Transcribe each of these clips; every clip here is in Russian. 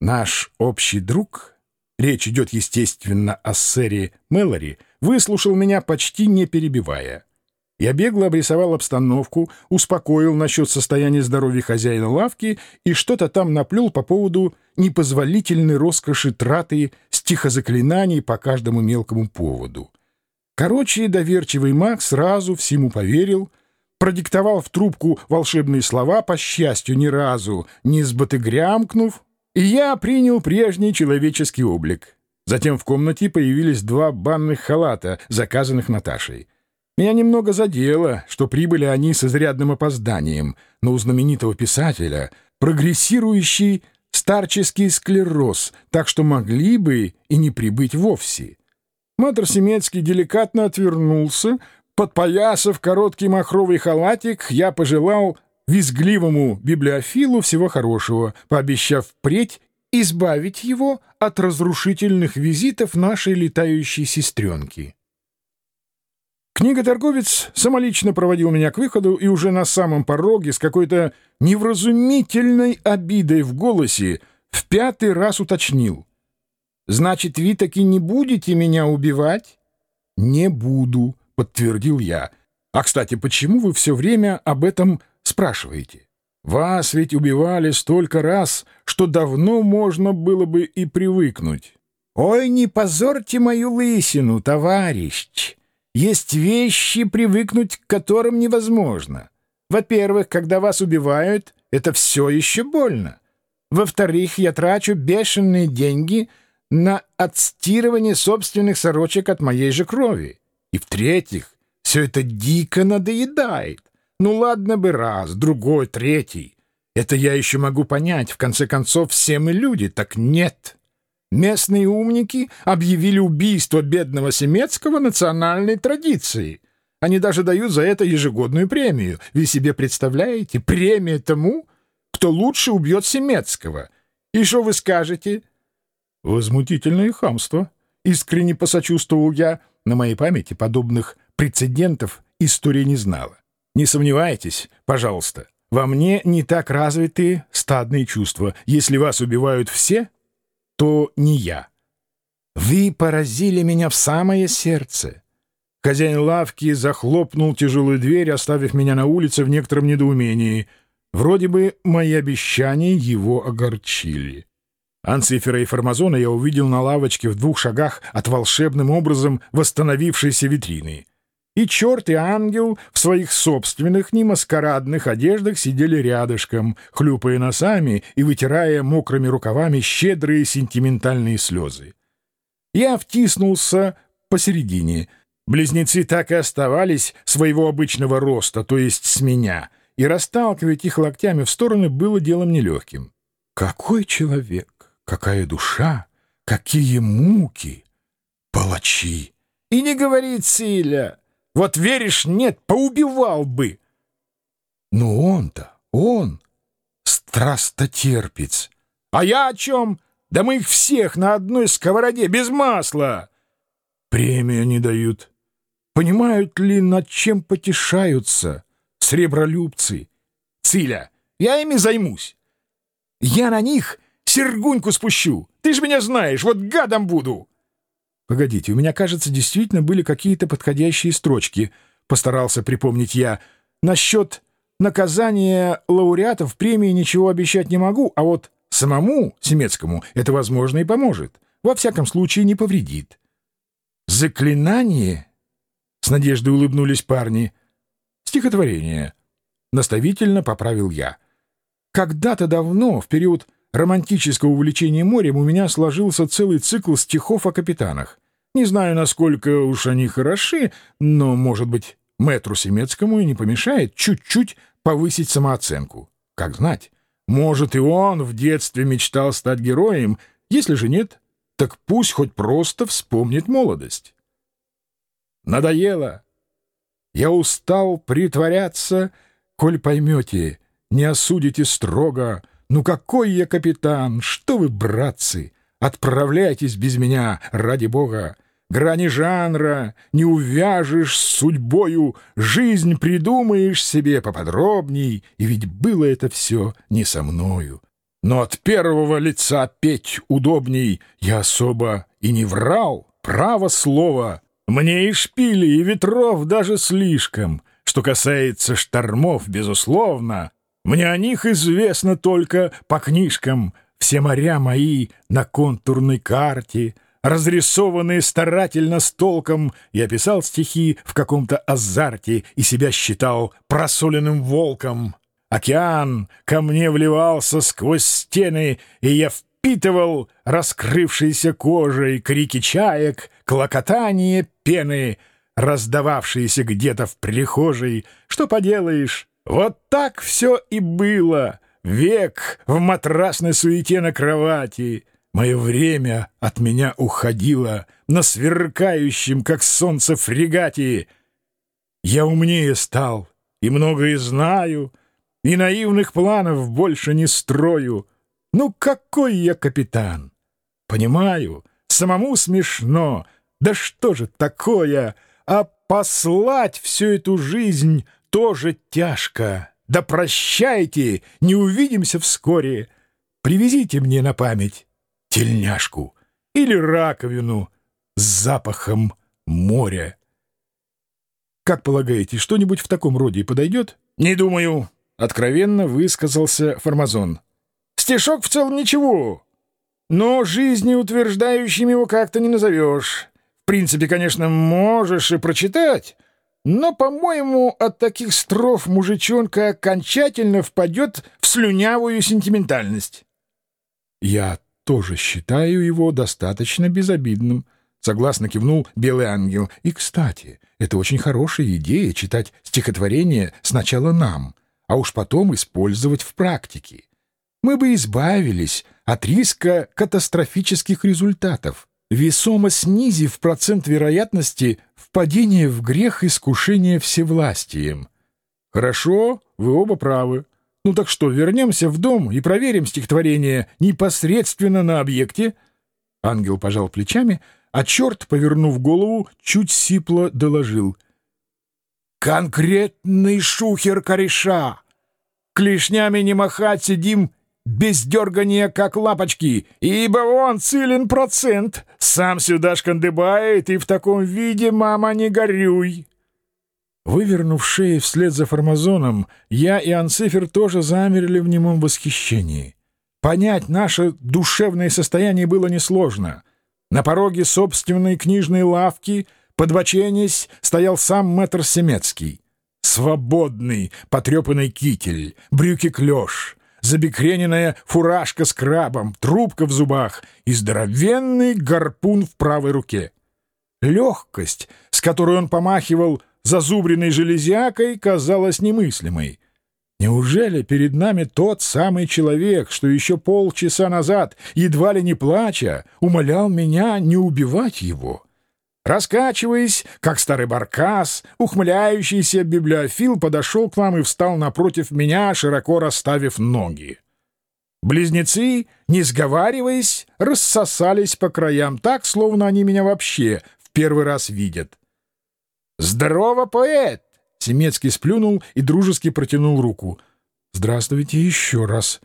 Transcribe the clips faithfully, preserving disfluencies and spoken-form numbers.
Наш общий друг, речь идет, естественно, о сэре Мэлори, выслушал меня, почти не перебивая. Я бегло обрисовал обстановку, успокоил насчет состояния здоровья хозяина лавки и что-то там наплел по поводу непозволительной роскоши траты стихозаклинаний по каждому мелкому поводу. Короче, доверчивый маг сразу всему поверил, продиктовал в трубку волшебные слова, по счастью, ни разу не сбатыгрямкнув, и я принял прежний человеческий облик. Затем в комнате появились два банных халата, заказанных Наташей. Меня немного задело, что прибыли они с изрядным опозданием, но у знаменитого писателя прогрессирующий старческий склероз, так что могли бы и не прибыть вовсе. Мэтр Семецкий деликатно отвернулся. Подпоясав короткий махровый халатик, я пожелал визгливому библиофилу всего хорошего, пообещав впредь избавить его от разрушительных визитов нашей летающей сестренки. Книготорговец самолично проводил меня к выходу и уже на самом пороге с какой-то невразумительной обидой в голосе в пятый раз уточнил: «Значит, вы таки не будете меня убивать?» «Не буду», — подтвердил я. «А, кстати, почему вы все время об этом спрашиваете? Вас ведь убивали столько раз, что давно можно было бы и привыкнуть». «Ой, не позорьте мою лысину, товарищ! Есть вещи, привыкнуть к которым невозможно. Во-первых, когда вас убивают, это все еще больно. Во-вторых, я трачу бешеные деньги на отстирывание собственных сорочек от моей же крови. И в-третьих, все это дико надоедает. Ну ладно бы раз, другой, третий. Это я еще могу понять. В конце концов, все мы люди. Так нет. Местные умники объявили убийство бедного Семецкого национальной традицией. Они даже дают за это ежегодную премию. Вы себе представляете? Премия тому, кто лучше убьет Семецкого. И что вы скажете?» «Возмутительное хамство», — искренне посочувствовал я. На моей памяти подобных прецедентов история не знала. «Не сомневайтесь, пожалуйста, во мне не так развиты стадные чувства. Если вас убивают все, то не я». «Вы поразили меня в самое сердце». Хозяин лавки захлопнул тяжелую дверь, оставив меня на улице в некотором недоумении. Вроде бы мои обещания его огорчили. Анцифера и Формазона я увидел на лавочке в двух шагах от волшебным образом восстановившейся витрины. И черт, и ангел в своих собственных немаскарадных одеждах сидели рядышком, хлюпая носами и вытирая мокрыми рукавами щедрые сентиментальные слезы. Я втиснулся посередине. Близнецы так и оставались своего обычного роста, то есть с меня, и расталкивать их локтями в стороны было делом нелегким. Какой человек! Какая душа! Какие муки! Палачи! И не говори, Циля! Вот веришь, нет, поубивал бы! Но он-то, он, страстотерпец. А я о чем? Да мы их всех на одной сковороде, без масла! Премию не дают. Понимают ли, над чем потешаются сребролюбцы? Циля, я ими займусь. Я на них сергуньку спущу. Ты ж меня знаешь, вот гадом буду. Погодите, у меня, кажется, действительно были какие-то подходящие строчки. Постарался припомнить я. Насчет наказания лауреатов премии ничего обещать не могу, а вот самому Семецкому это, возможно, и поможет. Во всяком случае, не повредит. Заклинание? С надеждой улыбнулись парни. Стихотворение. Наставительно поправил я. Когда-то давно, в период романтического увлечения морем, у меня сложился целый цикл стихов о капитанах. Не знаю, насколько уж они хороши, но, может быть, мэтру Семецкому и не помешает чуть-чуть повысить самооценку. Как знать, может, и он в детстве мечтал стать героем. Если же нет, так пусть хоть просто вспомнит молодость. Надоело. Я устал притворяться, коль поймете, не осудите строго. Ну какой я капитан? Что вы, братцы? Отправляйтесь без меня, ради бога. Грани жанра не увяжешь с судьбою, жизнь придумаешь себе поподробней, и ведь было это все не со мною. Но от первого лица петь удобней я особо и не врал, право слово. Мне и шпили, и ветров даже слишком. Что касается штормов, безусловно, мне о них известно только по книжкам. Все моря мои на контурной карте, разрисованные старательно с толком. Я писал стихи в каком-то азарте и себя считал просоленным волком. Океан ко мне вливался сквозь стены, и я впитывал раскрывшейся кожей крики чаек, клокотание пены, раздававшиеся где-то в прихожей. Что поделаешь, вот так все и было. Век в матрасной суете на кровати. Мое время от меня уходило на сверкающем, как солнце, фрегате. Я умнее стал и многое знаю, и наивных планов больше не строю. Ну какой я капитан? Понимаю, самому смешно. Да что же такое? А послать всю эту жизнь тоже тяжко. Да прощайте, не увидимся вскоре. Привезите мне на память тельняшку или раковину с запахом моря. Как полагаете, что-нибудь в таком роде подойдет? Не думаю. Откровенно высказался Формазон. Стишок в целом ничего, но жизнеутверждающим его как-то не назовешь. В принципе, конечно, можешь и прочитать, но, по-моему, от таких строф мужичонка окончательно впадет в слюнявую сентиментальность. Я тоже считаю его достаточно безобидным, согласно кивнул Белый ангел. И, кстати, это очень хорошая идея читать стихотворение сначала нам, а уж потом использовать в практике. Мы бы избавились от риска катастрофических результатов, весомо снизив процент вероятности впадения в грех искушения всевластием. Хорошо, вы оба правы. Ну так что, вернемся в дом и проверим стихотворение непосредственно на объекте? Ангел пожал плечами, а черт, повернув голову, чуть сипло доложил. Конкретный шухер кореша. Клешнями не махать, сидим без дергания, как лапочки, ибо он цилен процент. Сам сюда шкандыбает, и в таком виде, мама, не горюй. Вывернув шеи вслед за Формазоном, я и Анцифер тоже замерли в немом восхищении. Понять наше душевное состояние было несложно. На пороге собственной книжной лавки, подбоченясь, стоял сам мэтр Семецкий. Свободный, потрепанный китель, брюки-клёш, забекрененная фуражка с крабом, трубка в зубах и здоровенный гарпун в правой руке. Легкость, с которой он помахивал зазубренной железякой, казалась немыслимой. Неужели перед нами тот самый человек, что еще полчаса назад, едва ли не плача, умолял меня не убивать его? Раскачиваясь, как старый баркас, ухмыляющийся библиофил подошел к нам и встал напротив меня, широко расставив ноги. Близнецы, не сговариваясь, рассосались по краям так, словно они меня вообще в первый раз видят. «Здорово, поэт!» Семецкий сплюнул и дружески протянул руку. «Здравствуйте еще раз».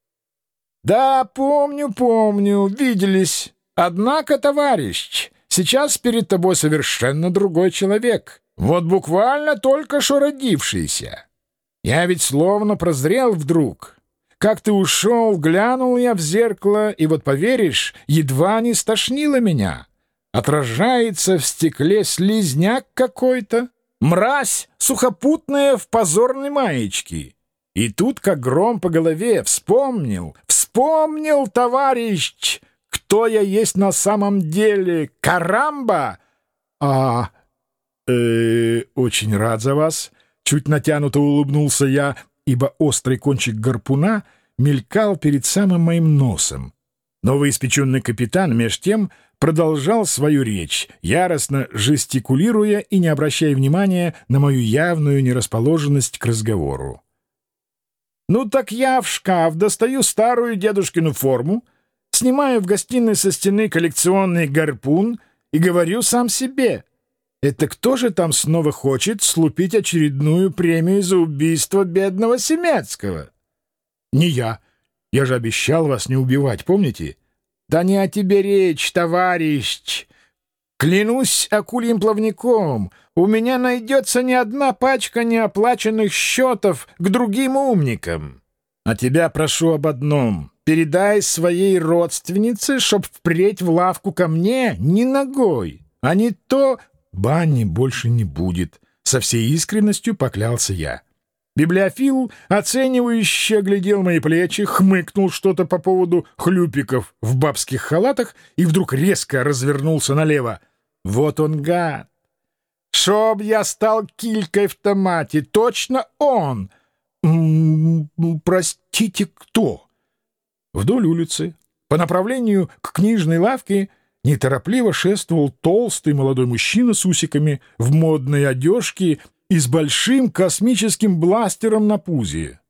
«Да, помню, помню, виделись. Однако, товарищ, сейчас перед тобой совершенно другой человек. Вот буквально только что родившийся. Я ведь словно прозрел вдруг. Как ты ушел, глянул я в зеркало, и вот, поверишь, едва не стошнило меня. Отражается в стекле слизняк какой-то. Мразь сухопутная в позорной маечке. И тут, как гром по голове, вспомнил, вспомнил, товарищ, кто я есть на самом деле. Карамба! А, э, очень рад за вас. Чуть натянуто улыбнулся я, ибо острый кончик гарпуна мелькал перед самым моим носом. Новоиспеченный капитан, меж тем, продолжал свою речь, яростно жестикулируя и не обращая внимания на мою явную нерасположенность к разговору. «Ну так я в шкаф достаю старую дедушкину форму, снимаю в гостиной со стены коллекционный гарпун и говорю сам себе, это кто же там снова хочет слупить очередную премию за убийство бедного Семецкого? Не я. Я же обещал вас не убивать, помните? Да не о тебе речь, товарищ. Клянусь акульим плавником, у меня найдется не одна пачка неоплаченных счетов к другим умникам. А тебя прошу об одном. Передай своей родственнице, чтоб впредь в лавку ко мне ни ногой, а не то бани больше не будет. Со всей искренностью поклялся я. Библиофил, оценивающе глядел мои плечи, хмыкнул что-то по поводу хлюпиков в бабских халатах и вдруг резко развернулся налево. Вот он, гад! Чтоб я стал килькой в томате! Точно он! М -м, простите, кто? Вдоль улицы, по направлению к книжной лавке, неторопливо шествовал толстый молодой мужчина с усиками в модной одежке и с большим космическим бластером на пузе.